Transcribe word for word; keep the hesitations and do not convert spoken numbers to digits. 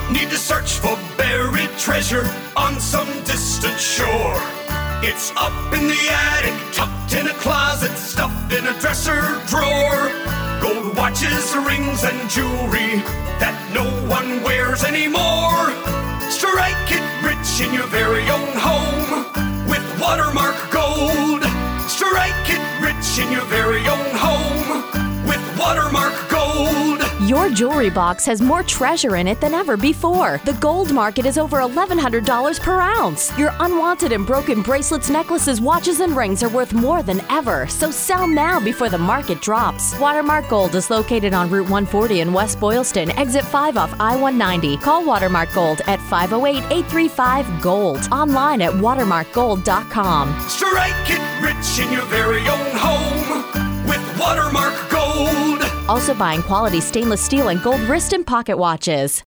need to search for buried treasure on some distant shore. It's up in the attic, tucked in a closet, stuffed in a dresser drawer. Gold watches, rings, and jewelry that no one wears anymore. Strike it rich in your very own home with Watermark Gold. Strike it rich in your very own home with Watermark Gold. Your jewelry box has more treasure in it than ever before. The gold market is over eleven hundred dollars per ounce. Your unwanted and broken bracelets, necklaces, watches, and rings are worth more than ever. So sell now before the market drops. Watermark Gold is located on Route one forty in West Boylston, exit five off I one ninety. Call Watermark Gold at five oh eight, eight three five, GOLD. Online at watermark gold dot com. Strike it rich in your very own home with Watermark Gold. Also buying quality stainless steel and gold wrist and pocket watches.